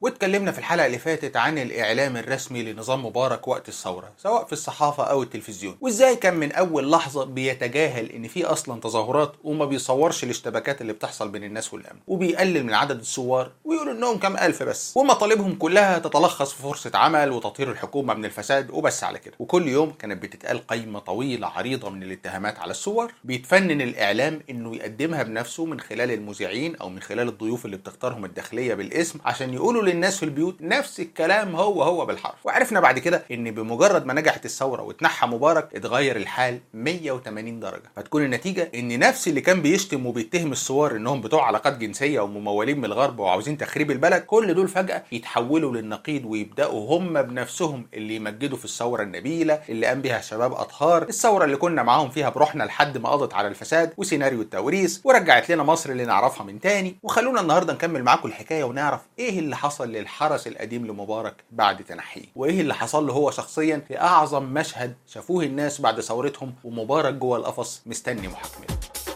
واتكلمنا في الحلقة اللي فاتت عن الإعلام الرسمي لنظام مبارك وقت الثورة سواء في الصحافة أو التلفزيون، وإزاي كان من أول لحظة بيتجاهل إن في أصلا تظاهرات وما بيصورش الاشتباكات اللي بتحصل بين الناس والأمن، وبيقلل من عدد الثوار ويقول إنهم كام ألف بس، ومطالبهم كلها تتلخص في فرصة عمل وتطهير الحكومة من الفساد وبس على كده. وكل يوم كانت بتتقال قائمة طويلة عريضة من الاتهامات على الثوار، بيتفنن الإعلام إنه يقدمها بنفسه من خلال المذيعين أو من خلال الضيوف اللي بتختارهم الداخلية بالاسم عشان يقولوا للناس في البيوت نفس الكلام هو بالحرف. وعرفنا بعد كده ان بمجرد ما نجحت الثوره واتنحى مبارك اتغير الحال 180 درجه، فتكون النتيجه ان نفس اللي كان بيشتم وبيتهم الثوار انهم بتوع علاقات جنسيه وممولين من الغرب وعاوزين تخريب البلد، كل دول فجاه يتحولوا للنقيض ويبداوا هم بنفسهم اللي يمجدوا في الثوره النبيله اللي قام بها شباب اطهار، الثوره اللي كنا معاهم فيها بروحنا لحد ما قضت على الفساد وسيناريو التوريث ورجعت لنا مصر اللي نعرفها من تاني. وخلونا النهارده نكمل معاكم الحكايه ونعرف ايه اللي حصل للحرس القديم لمبارك بعد تنحيه، وايه اللي حصل له هو شخصيا في اعظم مشهد شافوه الناس بعد ثورتهم ومبارك جوه القفص مستني محاكمته.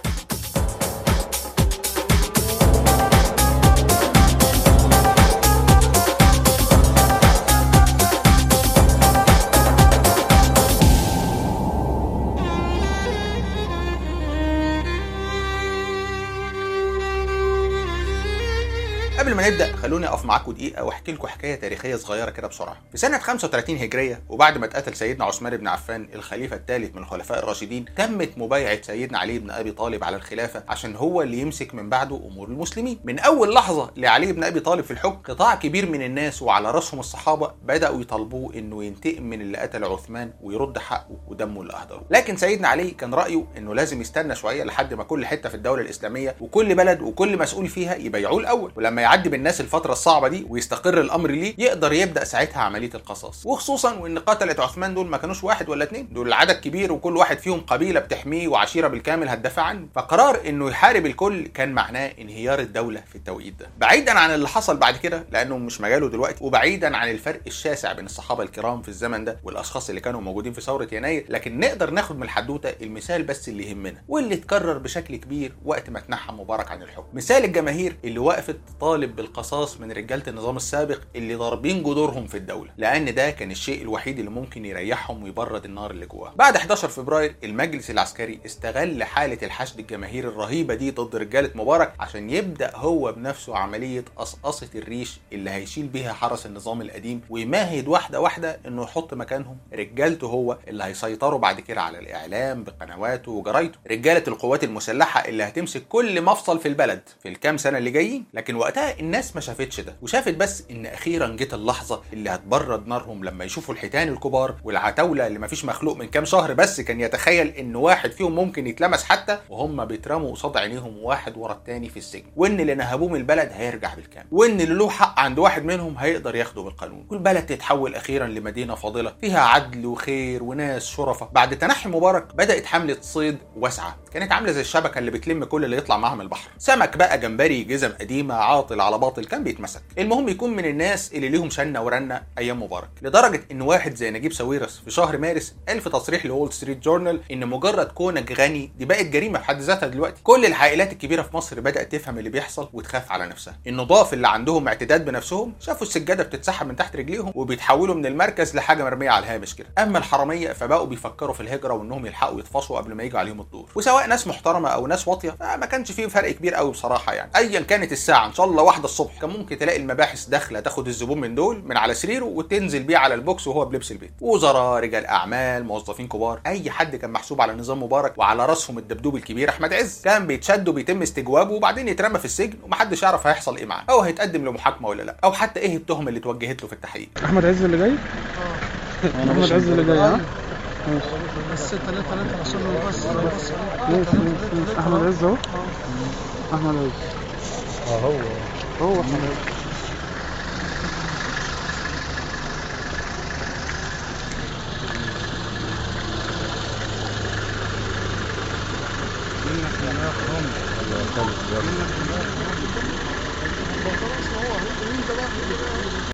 قبل ما نبدا خلوني اقف معاكم دقيقه واحكي لكم حكايه تاريخيه صغيره كده بسرعه. في سنه 35 هجريه وبعد ما اتقتل سيدنا عثمان بن عفان الخليفه الثالث من الخلفاء الراشدين، تمت مبايعه سيدنا علي بن ابي طالب على الخلافه عشان هو اللي يمسك من بعده امور المسلمين. من اول لحظه لعلي بن ابي طالب في الحكم قطاع كبير من الناس وعلى راسهم الصحابه بداوا يطالبوه انه ينتقم من اللي قتل عثمان ويرد حقه ودمه اللي اهدره. لكن سيدنا علي كان رايه انه لازم يستنى شويه لحد ما كل حته في الدوله الاسلاميه وكل بلد وكل مسؤول فيها يبايعوه الاول، ولما يعدي بالناس الفترة الصعبة دي ويستقر الامر ليه يقدر يبدا ساعتها عمليه القصاص. وخصوصا وان قتلة عثمان دول ما كانوش واحد ولا اتنين، دول عدد كبير وكل واحد فيهم قبيله بتحميه وعشيره بالكامل هتدافع عنه، فقرار انه يحارب الكل كان معناه انهيار الدوله في التوقيت ده. بعيدا عن اللي حصل بعد كده لانه مش مجاله دلوقتي، وبعيدا عن الفرق الشاسع بين الصحابه الكرام في الزمن ده والاشخاص اللي كانوا موجودين في ثوره يناير، لكن نقدر ناخد من الحدوته المثال بس اللي يهمنا واللي اتكرر بشكل كبير وقت ما اتنحى مبارك عن الحكم. مثال الجماهير اللي وقفت تطالب بالقصاص من رجاله النظام السابق اللي ضاربين جذورهم في الدوله، لان ده كان الشيء الوحيد اللي ممكن يريحهم ويبرد النار اللي جواها. بعد 11 فبراير المجلس العسكري استغل حاله الحشد الجماهيري الرهيبه دي ضد رجاله مبارك عشان يبدا هو بنفسه عمليه قصقصه الريش اللي هيشيل بيها حرس النظام القديم ويمهد واحده واحده انه يحط مكانهم رجالته هو اللي هيسيطروا بعد كده على الاعلام بقنواته وجرايده، رجاله القوات المسلحه اللي هتمسك كل مفصل في البلد في الكام سنه اللي جايين. لكن وقتها الناس ما شافتش ده، وشافت بس ان اخيرا جت اللحظه اللي هتبرد نارهم لما يشوفوا الحيتان الكبار والعتاوله اللي مفيش مخلوق من كام شهر بس كان يتخيل ان واحد فيهم ممكن يتلمس حتى، وهم بيترموا قصاد عينيهم واحد ورا التاني في السجن، وان اللي نهبوه من البلد هيرجع بالكامل، وان اللي له حق عند واحد منهم هيقدر ياخده بالقانون، والبلد تتحول اخيرا لمدينه فاضله فيها عدل وخير وناس شرفاء. بعد تنحي مبارك بدات حمله صيد واسعه كانت عامله زي الشبكه اللي بتلم كل اللي يطلع معاها من البحر، سمك بقى، جمبري، جزم قديمه، عاطل على باطل كان بيتمسك، المهم يكون من الناس اللي ليهم شنه ورنه ايام مبارك. لدرجه ان واحد زي نجيب ساويرس في شهر مارس قال في تصريح لول ستريت جورنال ان مجرد كونك غني دي بقت جريمه في حد ذاتها. دلوقتي كل العائلات الكبيره في مصر بدات تفهم اللي بيحصل وتخاف على نفسها. النضاف اللي عندهم اعتداد بنفسهم شافوا السجاده بتتسحب من تحت رجليهم وبيتحولوا من المركز لحاجه مرميه على الهامش كده. اما الحراميه فبقوا بيفكروا في الهجره وانهم يلحقوا يطفشوا قبل ما يجي عليهم الدور، وسواء ناس محترمه او ناس واطيه فما كانش فيه فرق كبير قوي بصراحه. يعني ايا كانت الساعه ان شاء الله واحده الصبح كان ممكن تلاقي المباحث داخله تاخد الزبون من دول من على سريره وتنزل بيه على البوكس وهو بلبس البيت. وزراء، رجال اعمال، موظفين كبار، اي حد كان محسوب على نظام مبارك وعلى راسهم الدبدوب الكبير احمد عز كان بيتشد وبيتم استجوابه وبعدين يترمى في السجن ومحدش يعرف هيحصل ايه معاه او هيتقدم لمحاكمه ولا لا او حتى ايه التهم اللي اتوجهت له في التحقيق. احمد عز اللي جاي؟ احمد عز اللي جاي. ها بس 3 عشان بس احمد عز اهو. احمد عز هو احمد عز. ايه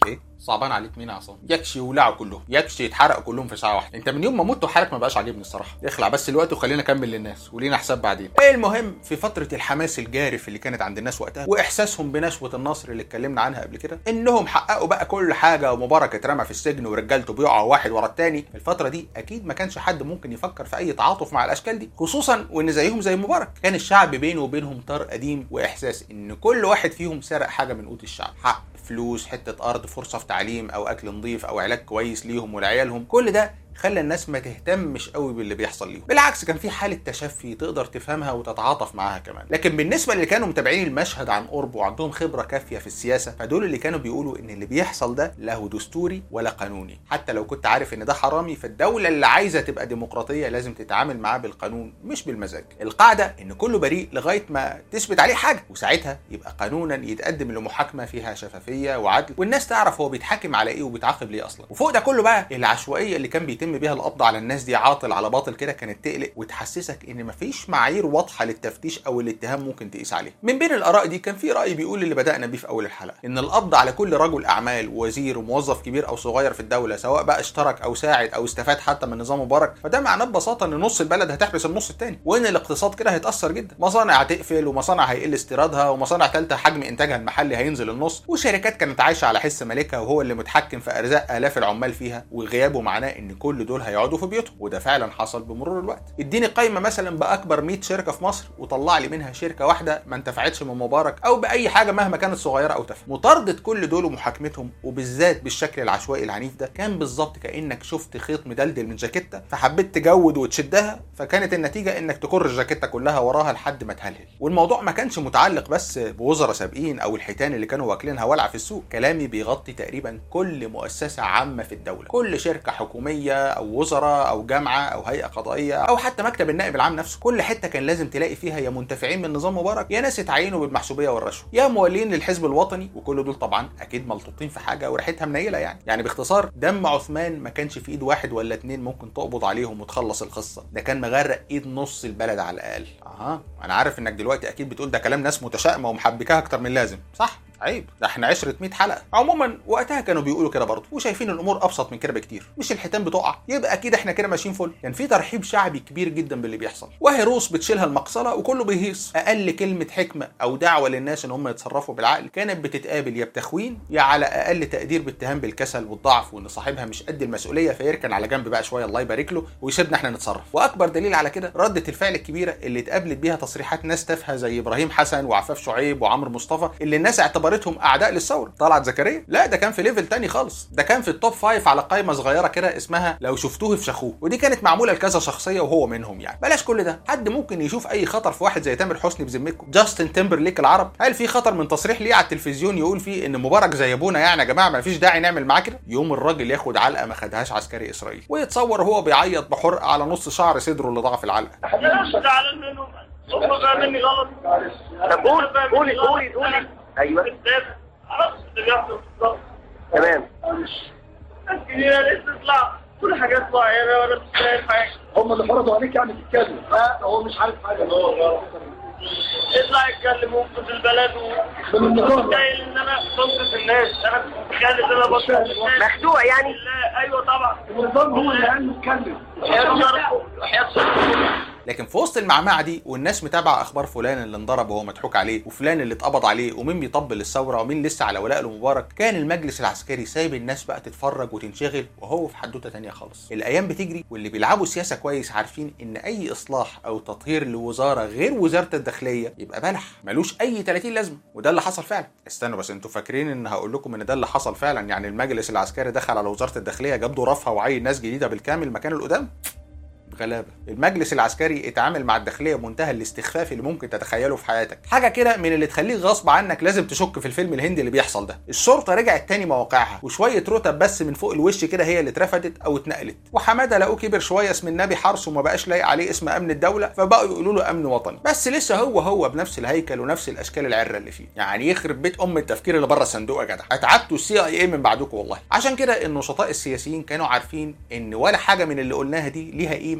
صعبان عليك مين يا عصام؟ يكشي يولعوا كلهم، يكشي يتحرقوا كلهم في ساعه واحده. انت من يوم ما مت وحالك ما بقاش عاجبني الصراحه. اخلع بس الوقت وخلينا نكمل للناس ولينا حساب بعدين. المهم في فتره الحماس الجارف اللي كانت عند الناس وقتها واحساسهم بنشوه النصر اللي اتكلمنا عنها قبل كده، انهم حققوا بقى كل حاجه ومبارك اترمى في السجن ورجالته بيقعوا واحد ورا الثاني، الفتره دي اكيد ما كانش حد ممكن يفكر في اي تعاطف مع الاشكال دي، خصوصا وان زيهم زي مبارك كان الشعب بينه وبينهم طار قديم واحساس ان كل واحد فيهم سرق حاجه من قوت الشعب، حق، فلوس، حته ارض، فرصه في تعليم او اكل نظيف او علاج كويس ليهم ولعيالهم. كل ده خلى الناس ما تهتمش قوي باللي بيحصل ليهم، بالعكس كان في حاله تشفي تقدر تفهمها وتتعاطف معاها كمان. لكن بالنسبه اللي كانوا متابعين المشهد عن قرب وعندهم خبره كافيه في السياسه، فدول اللي كانوا بيقولوا ان اللي بيحصل ده لا هو دستوري ولا قانوني، حتى لو كنت عارف ان ده حرامي، فالدوله اللي عايزه تبقى ديمقراطيه لازم تتعامل معاه بالقانون مش بالمزاج. القاعده ان كله بريء لغايه ما تثبت عليه حاجه، وساعتها يبقى قانونا يتقدم لمحاكمه فيها شفافيه وعدل، والناس تعرف هو بيتحاكم على ايه وبيتعاقب ليه اصلا. وفوق ده كله بقى العشوائيه اللي كان بيتم بيها القبض على الناس دي عاطل على باطل كده كانت تقلق وتحسسك ان مفيش معايير واضحه للتفتيش او الاتهام ممكن تقيس عليه. من بين الاراء دي كان في راي بيقول اللي بدانا بيه في اول الحلقه، ان القبض على كل رجل اعمال ووزير وموظف كبير او صغير في الدوله، سواء بقى اشترك او ساعد او استفاد حتى من نظام مبارك، فده معناه ببساطه ان نص البلد هتحبس النص الثاني، وان الاقتصاد كده هيتاثر جدا، مصانع هتقفل ومصانع هيقل استيرادها، ومصانع ثالثه حجم انتاجها المحلي هينزل النص، وشركات كانت عايشه على حس مالكها وهو اللي متحكم في ارزاق الاف العمال فيها، وغيابه معناه ان كل دول هيقعدوا في بيوتهم، وده فعلا حصل بمرور الوقت. اديني قائمه مثلا باكبر 100 شركه في مصر وطلع لي منها شركه واحده ما انتفعتش من مبارك او باي حاجه مهما كانت صغيره او تافهه. مطارده كل دول ومحاكمتهم وبالذات بالشكل العشوائي العنيف ده كان بالظبط كانك شفت خيط مدلدل من جاكيته فحبيت تجود وتشدها، فكانت النتيجه انك تكر الجاكيته كلها وراها لحد ما تهلهل. والموضوع ما كانش متعلق بس بوزراء سابقين او الحيتان اللي كانوا واكلينها ولع في السوق، كلامي بيغطي تقريبا كل مؤسسه عامه في الدوله، كل شركه حكوميه او وزراء او جامعه او هيئه قضائيه او حتى مكتب النائب العام نفسه. كل حته كان لازم تلاقي فيها يا منتفعين من نظام مبارك يا ناس اتعينوا بالمحسوبيه والرشوه يا مولين للحزب الوطني، وكل دول طبعا اكيد ملطوطين في حاجه وريحتها منيله يعني باختصار دم عثمان ما كانش في ايد واحد ولا اتنين ممكن تقبض عليهم وتخلص القصه، ده كان مغرق ايد نص البلد على الاقل. انا عارف انك دلوقتي اكيد بتقول ده كلام ناس متشائمه ومحبكاها اكتر من اللازم، صح؟ عيب، ده احنا 100 حلقه. عموما وقتها كانوا بيقولوا كده برضه وشايفين الامور ابسط من كده بكتير، مش الحيتان بتقع يبقى اكيد احنا كده ماشيين فل. كان في ترحيب شعبي كبير جدا باللي بيحصل، وهيروس بتشيلها المقصله وكله بيهيص. اقل كلمه حكمه او دعوه للناس ان هم يتصرفوا بالعقل كانت بتتقابل يا بتخوين يا على اقل تقدير باتهام بالكسل والضعف وان صاحبها مش قد المسؤوليه فيركن على جنب بقى شويه الله يبارك له ويسيبنا احنا نتصرف. واكبر دليل على كده رده الفعل الكبيره اللي اتقابلت بيها تصريحات ناس تافهه زي ابراهيم حسن وعفاف شعيب وعمرو مصطفى اللي الناس اعتبرتهم اعداء طلعت زكريا. لا ده كان في ليفل تاني خالص، ده كان في التوب 5 على قائمه صغيره كده اسمها لو شفتوه افشخوه، ودي كانت معموله لكذا شخصيه وهو منهم. بلاش كل ده، حد ممكن يشوف اي خطر في واحد زي تامر حسني بذمتكم؟ جاستن تيمبرليك العرب، هل في خطر من تصريح ليه على التلفزيون يقول فيه ان مبارك زي ابونا يا جماعه ما فيش داعي نعمل معاه كده؟ يوم الراجل ياخد علقه ما خدهاش عسكري اسرائيلي ويتصور هو بيعيط بحرقه على نص شعر صدره اللي ضاع في العلقه. زعلان منهم هم فاهميني غلط. طب قولي ايوه خلاص اللي بيحصل بالظبط تمام. لسه تطلع كل حاجه تطلع ولا مش فاهم حاجه. هم اللي فرضوا عليك تتكلم. لا هو مش عارف حاجه. يطلع يتكلم وينقذ البلد ومتخيل ان انا بنقذ الناس. انا متخيل ان انا بنقذ الناس مخدوع لا ايوه طبعا النظام هو اللي قال له اتكلم. لكن في وسط المعمعه دي والناس متابعه اخبار فلان اللي انضرب وهو مضحوك عليه وفلان اللي اتقبض عليه ومين بيطبل الثوره ومين لسه على ولاء لمبارك، كان المجلس العسكري سايب الناس بقى تتفرج وتنشغل وهو في حدوته تانية خالص. الايام بتجري واللي بيلعبوا سياسه كويس عارفين ان اي اصلاح او تطهير لوزاره غير وزاره الداخليه يبقى بلح ملوش اي 30 لازمه، وده اللي حصل فعلا. استنوا بس، انتوا فاكرين ان هقول لكم ان ده اللي حصل فعلا؟ المجلس العسكري دخل على وزاره الداخليه جاب ظرافها وعين ناس جديده بالكامل مكان القدام؟ غلابه. المجلس العسكري اتعامل مع الداخليه بمنتهى الاستخفاف اللي ممكن تتخيله في حياتك، حاجه كده من اللي تخليك غصب عنك لازم تشك في الفيلم الهندي اللي بيحصل ده. الشرطه رجعت تاني مواقعها وشويه رتب بس من فوق الوش كده هي اللي اترفدت او اتنقلت، وحماده لقوه كبر شويه اسم النبي حرس وما بقاش لايق عليه اسم امن الدوله فبقوا يقولوا له امن وطني، بس لسه هو بنفس الهيكل ونفس الاشكال العره اللي فيه. يخرب بيت التفكير اللي بره الصندوق يا جدع، اتعبتوا CIA من بعدكم والله. عشان كده النشطاء السياسيين كانوا عارفين ان ولا حاجه من اللي قلناها دي ليها قيمه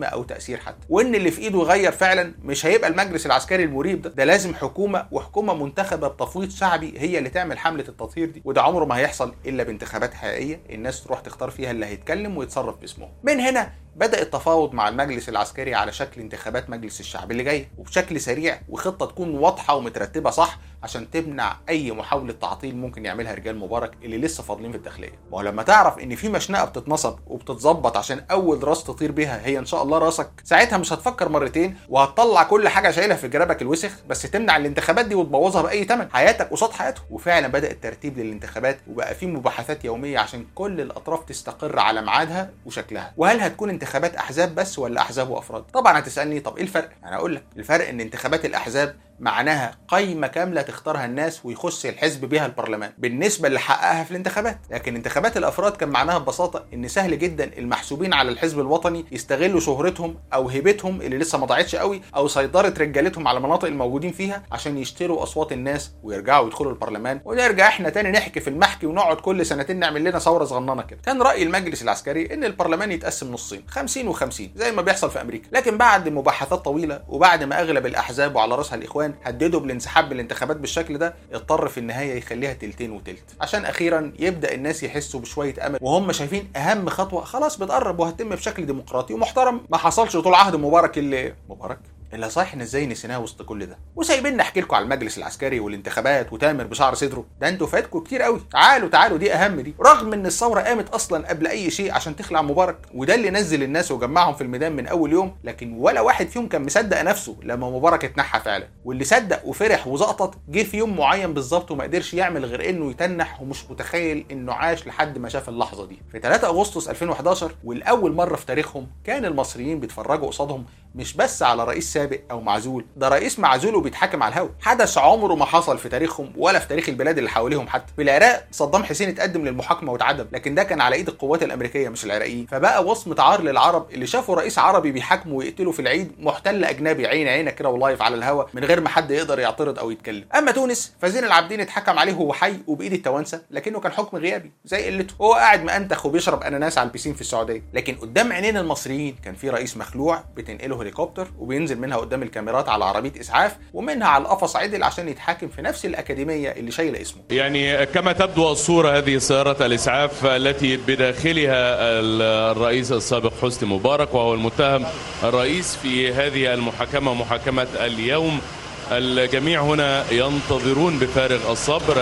مهمه او تاثير حتى، وان اللي في ايده يغير فعلا مش هيبقى المجلس العسكري المريب ده لازم حكومه، وحكومه منتخبه بتفويض شعبي هي اللي تعمل حمله التطهير دي. وده عمره ما هيحصل الا بانتخابات حقيقيه الناس تروح تختار فيها اللي هيتكلم ويتصرف باسمه. من هنا بدأ التفاوض مع المجلس العسكري على شكل انتخابات مجلس الشعب اللي جاي، وبشكل سريع وخطة تكون واضحة ومترتبة صح عشان تمنع أي محاولة تعطيل ممكن يعملها رجال مبارك اللي لسه فاضلين في الداخلية. ولما تعرف إن في مشنقة بتتنصب وبتتظبط عشان أول راس تطير بيها هي إن شاء الله راسك، ساعتها مش هتفكر مرتين وهتطلع كل حاجة شايلها في جرابك الوسخ بس تمنع الانتخابات دي وتبوظها بأي ثمن، حياتك قصاد حياته. وفعلا بدأ الترتيب للانتخابات وبقى في مباحثات يومية عشان كل الأطراف تستقر على ميعادها وشكلها. وهل هتكون انتخابات أحزاب بس ولا احزاب وافراد؟ طبعا هتسالني طب ايه الفرق؟ انا اقول لك الفرق ان انتخابات الاحزاب معناها قايمه كامله تختارها الناس ويخش الحزب بها البرلمان بالنسبه اللي حققها في الانتخابات. لكن انتخابات الافراد كان معناها ببساطه ان سهل جدا المحسوبين على الحزب الوطني يستغلوا شهرتهم او هيبتهم اللي لسه ما ضاعتش قوي او سيطره رجالتهم على المناطق الموجودين فيها عشان يشتروا اصوات الناس ويرجعوا يدخلوا البرلمان، ونرجع احنا تاني نحكي في المحكي ونقعد كل سنتين نعمل لنا ثوره صغننه كده. كان راي المجلس العسكري ان البرلمان يتقسم نصين 50 و50 زي ما بيحصل في امريكا. لكن بعد مباحثات طويله وبعد ما اغلب الاحزاب وعلى راسها الاخوان هددوا بالانسحاب من الانتخابات بالشكل ده، اضطر في النهايه يخليها تلتين وتلت عشان اخيرا يبدا الناس يحسوا بشويه امل وهم شايفين اهم خطوه خلاص بتقرب وهتتم بشكل ديمقراطي ومحترم ما حصلش طول عهد مبارك اللي صحيح احنا ازاي نسيناه وسط كل ده وسايبين احكي لكم على المجلس العسكري والانتخابات وتامر بشعر صدره. ده انتوا فاتكم كتير قوي. تعالوا دي اهم دي، رغم ان الثوره قامت اصلا قبل اي شيء عشان تخلع مبارك وده اللي نزل الناس وجمعهم في الميدان من اول يوم، لكن ولا واحد فيهم كان مصدق نفسه لما مبارك اتنحى فعلا. واللي صدق وفرح وزقطط جه في يوم معين بالظبط وما قدرش يعمل غير انه يتنح ومش متخيل انه عاش لحد ما شاف اللحظه دي في 3 اغسطس 2011. والاول مره في تاريخهم كان المصريين بيتفرجوا قصادهم مش بس على رئيس سابق او معزول، ده رئيس معزول وبيتحاكم على الهوا، حدث عمره ما حصل في تاريخهم ولا في تاريخ البلاد اللي حواليهم. حتى في العراق صدام حسين اتقدم للمحاكمه واتعدم، لكن ده كان على ايد القوات الامريكيه مش العراقيين، فبقى وصمه عار للعرب اللي شافوا رئيس عربي بيحاكموا ويقتلوا في العيد محتل اجنبي عينك كده ولايف على الهوا من غير ما حد يقدر يعترض او يتكلم. اما تونس فزين العابدين اتحكم عليه وهو حي وبايد التوانسه، لكنه كان حكم غيابي زي قلته، وهو قاعد مأنتخ وبيشرب اناناس على البيسين في السعوديه. لكن قدام عينين المصريين كان في رئيس مخلوع بتنقله هليكوبتر وبينزل منها قدام الكاميرات على عربيه اسعاف ومنها على القفص عدل عشان يتحاكم في نفس الاكاديميه اللي شايله اسمه. يعني كما تبدو الصوره هذه سياره الاسعاف التي بداخلها الرئيس السابق حسني مبارك وهو المتهم الرئيس في هذه المحاكمه محاكمه اليوم. الجميع هنا ينتظرون بفارغ الصبر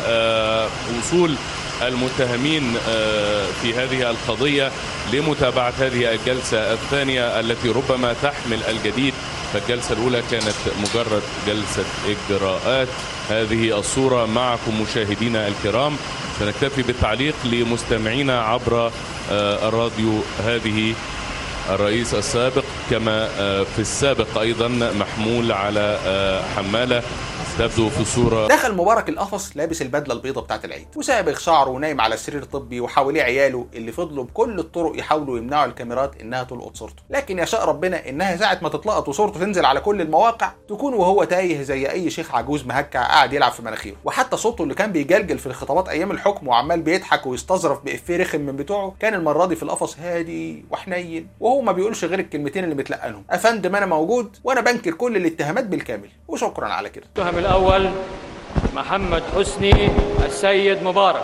وصول المتهمين في هذه القضية لمتابعة هذه الجلسة الثانية التي ربما تحمل الجديد، فالجلسة الأولى كانت مجرد جلسة إجراءات. هذه الصورة معكم مشاهدينا الكرام، سنكتفي بالتعليق لمستمعينا عبر الراديو. هذه الرئيس السابق كما في السابق أيضا محمول على حمالة تبدو في الصورة. دخل مبارك القفص لابس البدله البيضاء بتاعت العيد وسابغ شعره ونايم على السرير الطبي وحواليه عياله اللي فضلوا بكل الطرق يحاولوا يمنعوا الكاميرات انها تلقط صورته، لكن يشاء ربنا انها ساعه ما تتلقط وصورته تنزل على كل المواقع تكون وهو تايه زي اي شيخ عجوز مهكع قاعد يلعب في مناخيره. وحتى صوته اللي كان بيجلجل في الخطابات ايام الحكم وعمال بيضحك ويستظرف بإفيه رخم من بتوعه كان المره دي في القفص هادي وحنين وهو ما بيقولش غير الكلمتين اللي متلقنهم: افندم انا موجود وانا بنكر كل الاتهامات بالكامل وشكرا على كده. المتهم الاول محمد حسني السيد مبارك.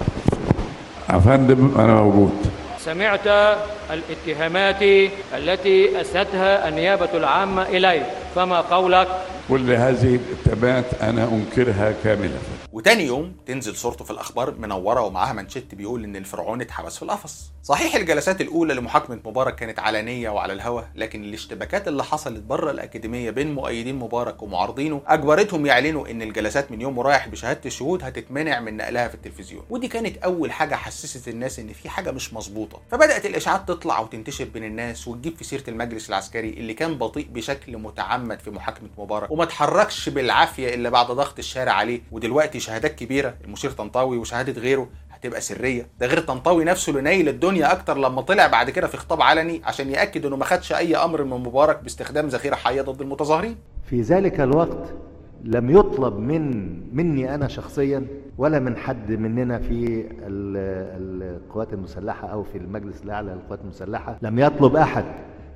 أفندم أنا موجود. سمعت الاتهامات التي أسندتها النيابة العامة إليك، فما قولك؟ كل هذه الاتهامات أنا أنكرها كاملة. وتاني يوم تنزل صورته في الاخبار منوره ومعاها منشط بيقول ان الفرعون اتحبس في القفص. صحيح الجلسات الاولى لمحاكمه مبارك كانت علنيه وعلى الهوا، لكن الاشتباكات اللي حصلت بره الاكاديميه بين مؤيدين مبارك ومعارضينه اجبرتهم يعلنوا ان الجلسات من يوم ورايح بشهاده الشهود هتتمنع من نقلها في التلفزيون، ودي كانت اول حاجه حسست الناس ان في حاجه مش مظبوطه. فبدات الاشاعات تطلع وتنتشر بين الناس وتجيب في سيره المجلس العسكري اللي كان بطيء بشكل متعمد في محاكمه مبارك وما اتحركش بالعافيه الا بعد ضغط الشارع عليه. ودلوقتي شهادات كبيره المشير طنطاوي وشهاده غيره هتبقى سريه، ده غير طنطاوي نفسه اللي نايل الدنيا اكتر لما طلع بعد كده في خطاب علني عشان ياكد انه ما خدش اي امر من مبارك باستخدام ذخيره حيه ضد المتظاهرين. في ذلك الوقت لم يطلب مني انا شخصيا ولا من حد مننا في القوات المسلحه او في المجلس الاعلى للقوات المسلحه، لم يطلب احد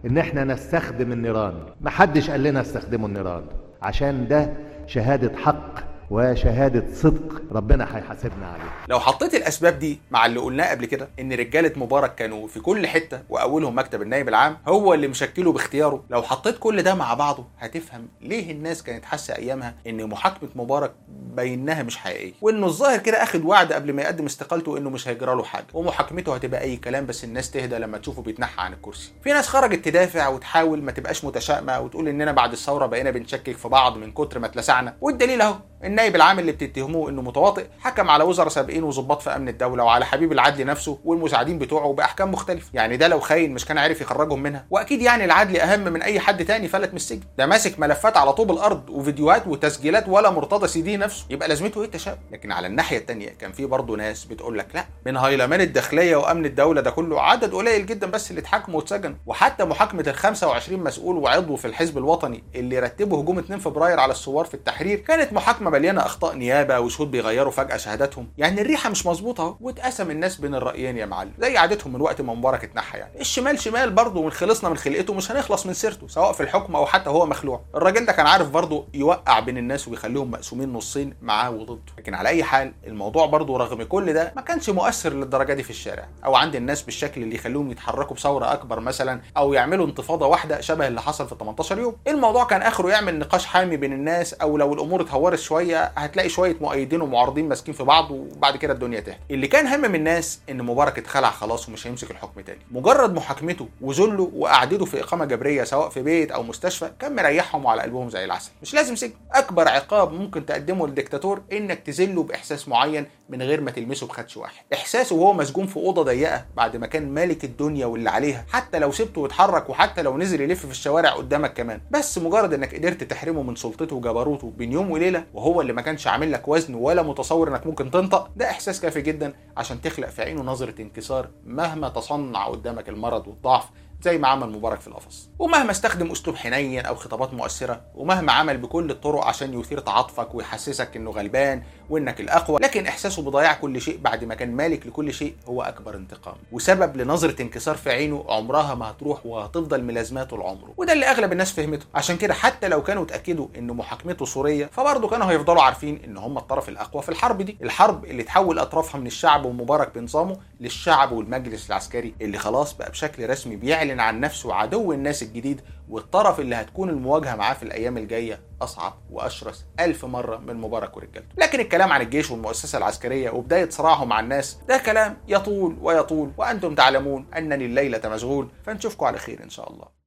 ان احنا نستخدم النيران. محدش قال لنا استخدموا النيران، عشان ده شهادة حق وشهادة صدق ربنا هيحاسبنا عليه. لو حطيت الاسباب دي مع اللي قلناه قبل كده، ان رجاله مبارك كانوا في كل حته واولهم مكتب النائب العام هو اللي مشكله باختياره، لو حطيت كل ده مع بعضه هتفهم ليه الناس كانت حاسه ايامها ان محاكمه مبارك بينها مش حقيقيه، وانه الظاهر كده اخد وعد قبل ما يقدم استقالته انه مش هيجرى له حاجه ومحاكمته هتبقى اي كلام، بس الناس تهدى لما تشوفه بيتنحى عن الكرسي. في ناس خرجت تدافع وتحاول ما تبقاش متشائمه وتقول اننا بعد الثوره بقينا بنشكك في بعض من كتر ما اتلسعنا، والدليل اهو النائب العام اللي بتتهموه انه متواطئ حكم على وزراء سابقين وظباط في امن الدوله وعلى حبيب العدل نفسه والمساعدين بتوعه باحكام مختلفه. يعني ده لو خاين مش كان عارف يخرجهم منها؟ واكيد يعني العدل اهم من اي حد تاني فلت من السجن، ده ماسك ملفات على طوب الارض وفيديوهات وتسجيلات ولا مرتضى سي نفسه، يبقى لازمته ايه التشاؤم؟ لكن على الناحيه الثانيه كان في برضه ناس بتقول لك لا، من هيلمان الداخليه وامن الدوله ده كله عدد قليل جدا بس اللي اتحاكموا واتسجنوا، وحتى محاكمه ال 25 مسؤول وعضو في الحزب الوطني اللي رتبوا هجوم 2 فبراير على الثوار في التحرير كانت محاكمه مليانه اخطاء نيابه وشهود بيغيروا فجاه شهاداتهم. يعني الريحه مش مظبوطه اهو، واتقسم الناس بين الرايين يا معلم زي عادتهم من وقت ما مبارك اتنحى. يعني الشمال شمال برضه، وان خلصنا من خلقته مش هنخلص من سيرته سواء في الحكم او حتى هو مخلوع. الراجل ده كان عارف برضه يوقع بين الناس ويخليهم مقسومين نصين معاه وضده. لكن على اي حال الموضوع برضه رغم كل ده ما كانش مؤثر للدرجه دي في الشارع او عند الناس بالشكل اللي يخليهم يتحركوا بثوره اكبر مثلا او يعملوا انتفاضه واحده شبه اللي حصل في 18 يوم. الموضوع كان اخره يعمل نقاش حامي بين الناس، او لو الامور اتهورت شويه هتلاقي شويه مؤيدين ومعارضين ماسكين في بعض وبعد كده الدنيا تهدى. اللي كان هم الناس ان مبارك اتخلع خلاص ومش هيمسك الحكم تاني، مجرد محاكمته وذله وقعدته في اقامه جبريه سواء في بيت او مستشفى كان مريحهم وعلى قلبهم زي العسل. مش لازم سجن، اكبر عقاب ممكن تقدمه للديكتاتور انك تذله باحساس معين من غير ما تلمسه بخدش واحد، احساسه وهو مسجون في اوضه ضيقه بعد ما كان مالك الدنيا واللي عليها، حتى لو سبته واتحرك وحتى لو نزل يلف في الشوارع قدامك كمان، بس مجرد انك قدرت تحرمه من سلطته وجبروته بين يوم وليله وهو اللي ما كانش عامل لك وزن ولا متصور انك ممكن تنطق، ده احساس كافي جدا عشان تخلق في عينه نظره انكسار مهما تصنع قدامك المرض والضعف زي ما عمل مبارك في القفص، ومهما استخدم اسلوب حنين او خطابات مؤثره، ومهما عمل بكل الطرق عشان يثير تعاطفك ويحسسك انه غلبان وانك الاقوى، لكن احساسه بضياع كل شيء بعد ما كان مالك لكل شيء هو اكبر انتقام وسبب لنظره انكسار في عينه عمرها ما هتروح وهتفضل ملازماه طول عمره. وده اللي اغلب الناس فهمته، عشان كده حتى لو كانوا اتاكدوا ان محاكمته صوريه فبرضه كانوا هيفضلوا عارفين ان هم الطرف الاقوى في الحرب دي، الحرب اللي تحول اطرافها من الشعب ومبارك بنظامه للشعب والمجلس العسكري اللي خلاص بقى بشكل رسمي بيعلن عن نفسه عدو الناس الجديد، والطرف اللي هتكون المواجهه معاه في الايام الجايه اصعب واشرس 1000 مره من مبارك ورجالته. لكن الكلام عن الجيش والمؤسسه العسكريه وبدايه صراعهم مع الناس ده كلام يطول ويطول، وانتم تعلمون انني الليله مشغول، فنشوفكم على خير ان شاء الله.